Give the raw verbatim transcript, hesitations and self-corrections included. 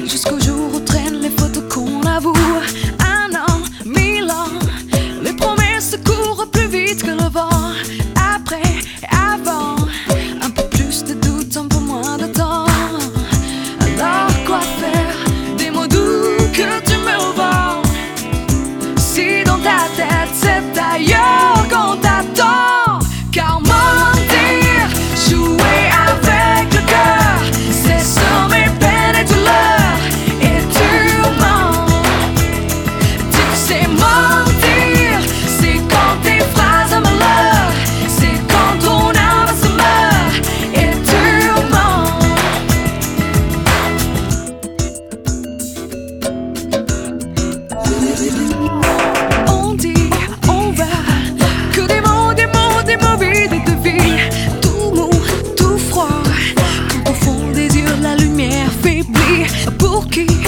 jusqu'au jour où traînent les photos qu'on avoue. Un an, mille ans, les promesses courent plus vite que le vent. Après, avant, un peu plus de doute, un peu moins de temps. Alors quoi faire des mots doux que tu me vends? Si dans ta tête c'est ailleurs qu'on t'attend. Car mentir, jouer avec le cœur, c'est semer peine et douleur. Et tu mens. Tu sais mentir, c'est quand tes phrases me leurrent, c'est quand ton âme se meurt. Et tu mens. On dit, on va, que des mots, des mots, des mots vides et de vie. Tout mou, tout froid, quand au fond des yeux la lumière faiblit. Pour qui